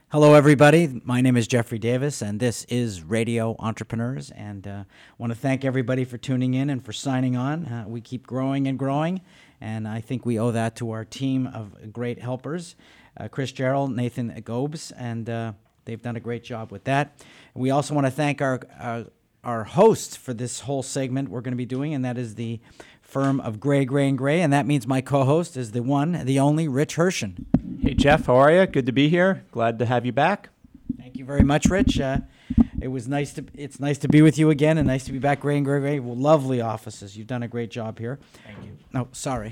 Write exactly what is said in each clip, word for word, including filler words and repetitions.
Hello, everybody. My name is Jeffrey Davis, and this is Radio Entrepreneurs. And I uh, want to thank everybody for tuning in and for signing on. Uh, we keep growing and growing, and I think we owe that to our team of great helpers, uh, Chris Gerald, Nathan Gobes, and uh, they've done a great job with that. We also want to thank our uh, our host for this whole segment we're going to be doing, and that is the firm of Gray, Gray, and Gray, and that means my co-host is the one, the only, Rich Hershen. Hey, Jeff, how are you? Good to be here. Glad to have you back. Thank you very much, Rich. Uh, it was nice to. It's nice to be with you again, and nice to be back. Gray and Gray, Gray. Well, lovely offices. You've done a great job here. Thank you. No, sorry.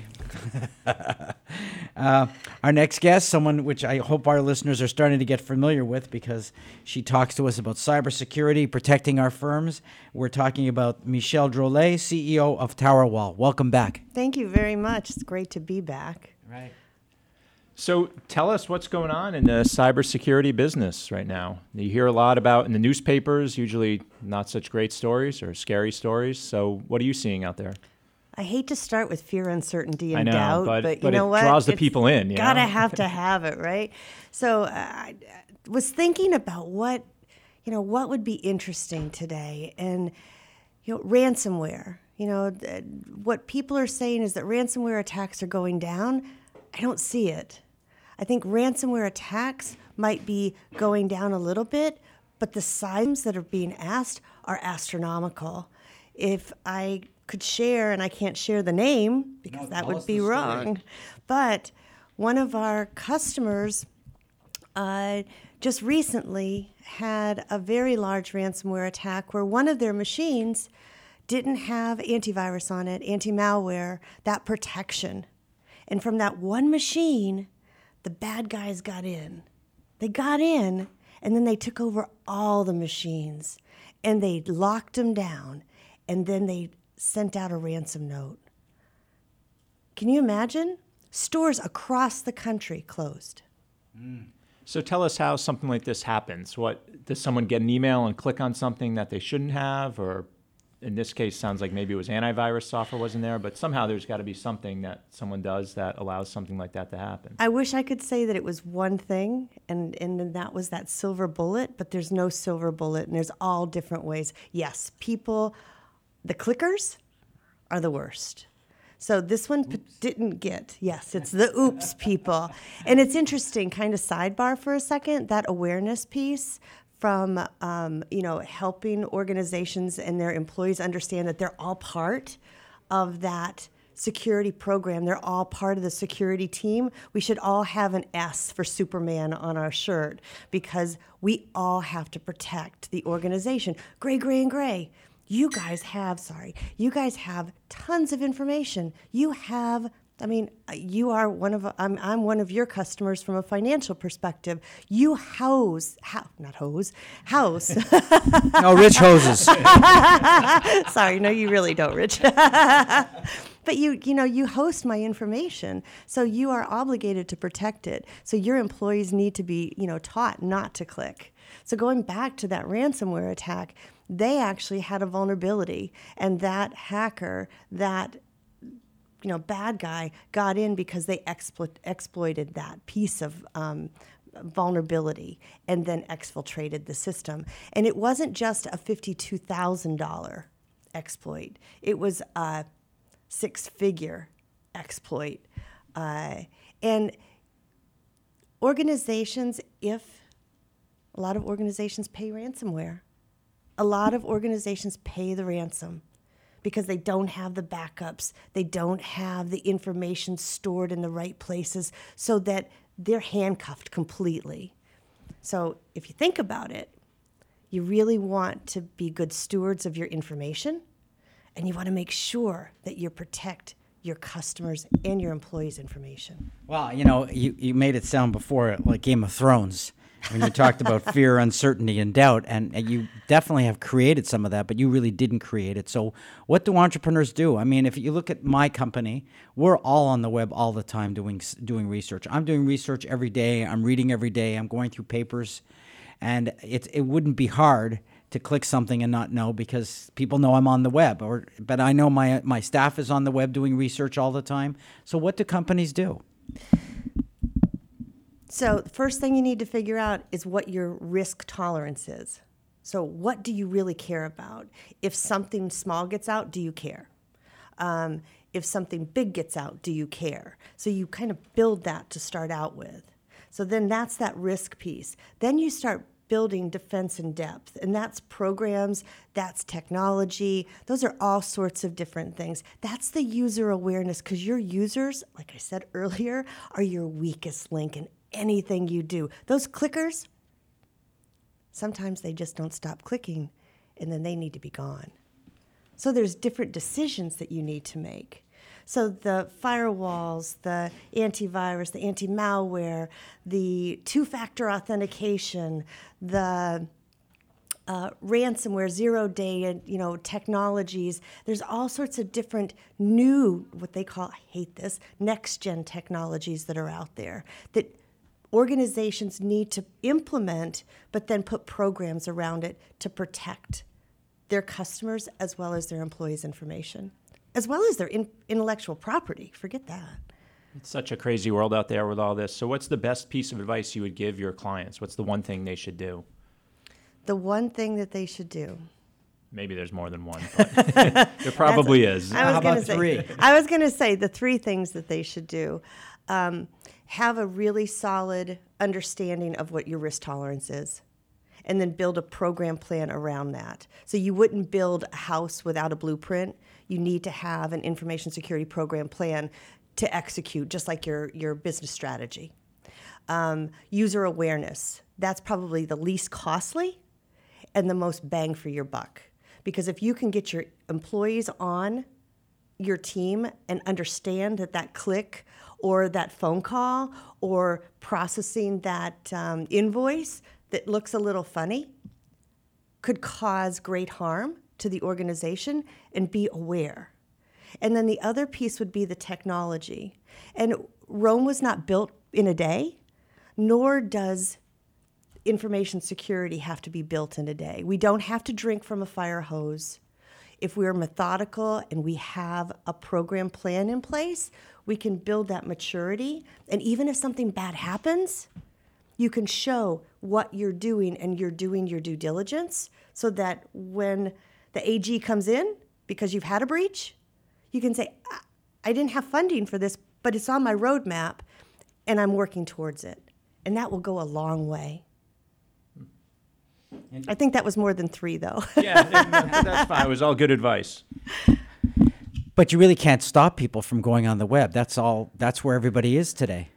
uh, our next guest, someone which I hope our listeners are starting to get familiar with, because she talks to us about cybersecurity, protecting our firms. We're talking about Michelle Drolet, C E O of TowerWall. Welcome back. Thank you very much. It's great to be back. Right. So tell us what's going on in the cybersecurity business right now. You hear a lot about in the newspapers, usually not such great stories or scary stories. So what are you seeing out there? I hate to start with fear, uncertainty, and I know, doubt, but, but, but you know it what? draws the It's people in. You gotta know? have to have it, right? So uh, I was thinking about what, you know, what would be interesting today, and you know, ransomware. You know, th- what people are saying is that ransomware attacks are going down. I don't see it. I think ransomware attacks might be going down a little bit, but the sizes that are being asked are astronomical. If I could share, and I can't share the name because No, that tell would us be the story. wrong, but one of our customers uh, just recently had a very large ransomware attack where one of their machines didn't have antivirus on it, anti-malware, that protection. And from that one machine, the bad guys got in. They got in, and then they took over all the machines, and they locked them down, and then they sent out a ransom note. Can you imagine? Stores across the country closed. Mm. So tell us how something like this happens. What, does someone get an email and click on something that they shouldn't have, or in this case, sounds like maybe it was antivirus software wasn't there, but somehow there's got to be something that someone does that allows something like that to happen. I wish I could say that it was one thing, and, and that was that silver bullet, but there's no silver bullet, and there's all different ways. Yes, people, the clickers are the worst. So this one p- didn't get, yes, it's the oops people. And it's interesting, kind of sidebar for a second, that awareness piece from, um, you know, helping organizations and their employees understand that they're all part of that security program. They're all part of the security team. We should all have an S for Superman on our shirt because we all have to protect the organization. Gray, Gray, and Gray. You guys have, sorry, you guys have tons of information. You have, I mean, you are one of, I'm, I'm one of your customers from a financial perspective. You house, ho, not hose, house. No, Rich hoses. Sorry, no, you really don't, Rich. But you, you know, you host my information, so you are obligated to protect it. So your employees need to be, you know, taught not to click. So going back to that ransomware attack, they actually had a vulnerability, and that hacker, that you know, bad guy got in because they explo- exploited that piece of um, vulnerability and then exfiltrated the system. And it wasn't just a fifty-two thousand dollars exploit. It was a six-figure exploit. Uh, and organizations, if a lot of organizations pay ransomware, a lot of organizations pay the ransom because they don't have the backups, they don't have the information stored in the right places, so that they're handcuffed completely. So if you think about it, you really want to be good stewards of your information, and you want to make sure that you protect your customers and your employees' information. Well, you know, you, you made it sound before like Game of Thrones when you talked about fear, uncertainty, and doubt, and, and you definitely have created some of that, but you really didn't create it. So what do entrepreneurs do? I mean, if you look at my company, we're all on the web all the time doing doing research. I'm doing research every day. I'm reading every day. I'm going through papers, and it it wouldn't be hard to click something and not know because people know I'm on the web. Or, but I know my my staff is on the web doing research all the time. So what do companies do? So the first thing you need to figure out is what your risk tolerance is. So what do you really care about? If something small gets out, do you care? Um, if something big gets out, do you care? So you kind of build that to start out with. So then that's that risk piece. Then you start building defense in depth, and that's programs, that's technology. Those are all sorts of different things. That's the user awareness, because your users, like I said earlier, are your weakest link in anything you do. Those clickers, sometimes they just don't stop clicking, and then they need to be gone. So there's different decisions that you need to make. So the firewalls, the antivirus, the anti-malware, the two-factor authentication, the uh, ransomware, zero-day, you know, technologies. There's all sorts of different new, what they call, I hate this, next-gen technologies that are out there that organizations need to implement, but then put programs around it to protect their customers as well as their employees' information, as well as their in- intellectual property. Forget that. It's such a crazy world out there with all this. So what's the best piece of advice you would give your clients? What's the one thing they should do? The one thing that they should do. Maybe there's more than one, but there probably is. I was How gonna about say, three? I was going to say the three things that they should do. Um, have a really solid understanding of what your risk tolerance is, and then build a program plan around that. So you wouldn't build a house without a blueprint. You need to have an information security program plan to execute, just like your, your business strategy. Um, user awareness, that's probably the least costly and the most bang for your buck. Because if you can get your employees on your team and understand that that click or that phone call or processing that um, invoice that looks a little funny could cause great harm to the organization, and be aware. And then the other piece would be the technology. And Rome was not built in a day, nor does information security have to be built in a day. We don't have to drink from a fire hose. If we're methodical and we have a program plan in place, we can build that maturity. And even if something bad happens, you can show what you're doing, and you're doing your due diligence, so that when the A G comes in because you've had a breach, you can say, I didn't have funding for this, but it's on my roadmap and I'm working towards it. And that will go a long way. I think that was more than three, though. Yeah, that's fine. It was all good advice. But you really can't stop people from going on the web. That's all. That's where everybody is today.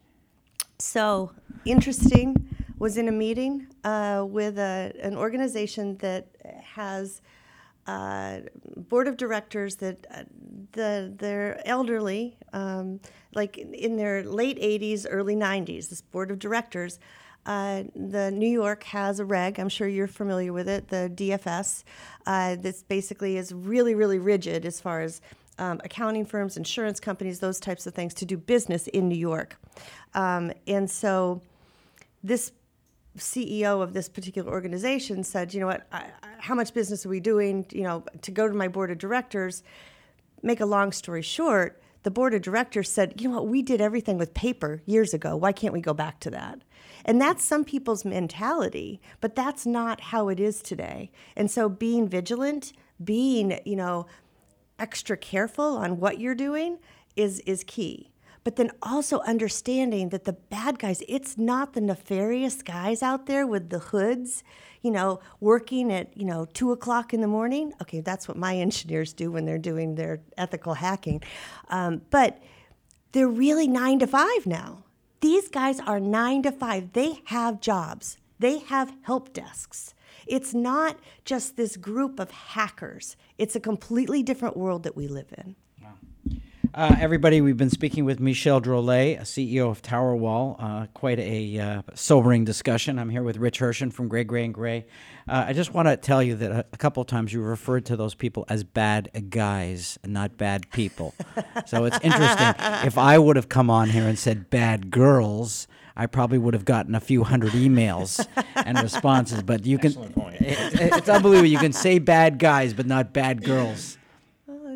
So interesting, was in a meeting uh, with a, an organization that has uh, board of directors that uh, the they're elderly, um, like in their late eighties, early nineties. This board of directors, uh, the New York has a reg. I'm sure you're familiar with it, the D F S. Uh, this basically is really, really rigid as far as Um, accounting firms, insurance companies, those types of things, to do business in New York. Um, and so this C E O of this particular organization said, you know what, I, I, how much business are we doing, you know, to go to my board of directors. Make a long story short, the board of directors said, you know what, we did everything with paper years ago. Why can't we go back to that? And that's some people's mentality, but that's not how it is today. And so being vigilant, being, you know, extra careful on what you're doing is is key. But then also understanding that the bad guys, it's not the nefarious guys out there with the hoods, you know, working at, you know, two o'clock in the morning. Okay, that's what my engineers do when they're doing their ethical hacking. Um, but they're really nine to five now. These guys are nine to five. They have jobs. They have help desks. It's not just this group of hackers. It's a completely different world that we live in. Uh, everybody, we've been speaking with Michelle Drolet, C E O of TowerWall. Uh, quite a uh, sobering discussion. I'm here with Rich Hershen from Gray, Gray and Gray. Uh, I just want to tell you that a, a couple of times you referred to those people as bad guys and not bad people. So it's interesting. If I would have come on here and said bad girls, I probably would have gotten a few hundred emails and responses. But you can, Excellent point. it, it's unbelievable. You can say bad guys, but not bad girls. Well,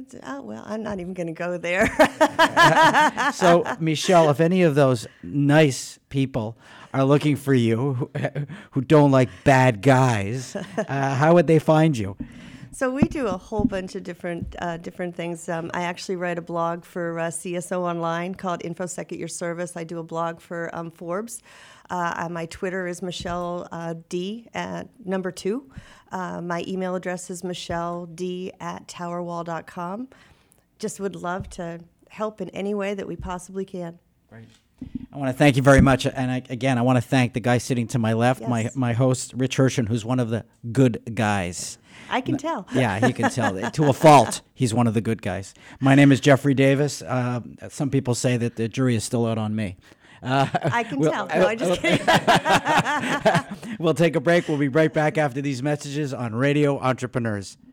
it's, oh, well, I'm not even going to go there. So, Michelle, if any of those nice people are looking for you who, who don't like bad guys, uh, how would they find you? So we do a whole bunch of different uh, different things. Um, I actually write a blog for uh, C S O Online called InfoSec at Your Service. I do a blog for um, Forbes. Uh, my Twitter is Michelle uh, D at number two. Uh, my email address is Michelle D at towerwall dot com. Just would love to help in any way that we possibly can. Right. I want to thank you very much. And I, again, I want to thank the guy sitting to my left, Yes. my my host, Rich Hirschen, who's one of the good guys. I can tell. Yeah, he can tell. To a fault, he's one of the good guys. My name is Jeffrey Davis. Uh, some people say that the jury is still out on me. Uh, I can we'll, tell. No, I'm just kidding. We'll take a break. We'll be right back after these messages on Radio Entrepreneurs.